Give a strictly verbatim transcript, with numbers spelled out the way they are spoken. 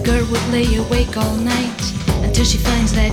The girl would lay awake all night until she finds that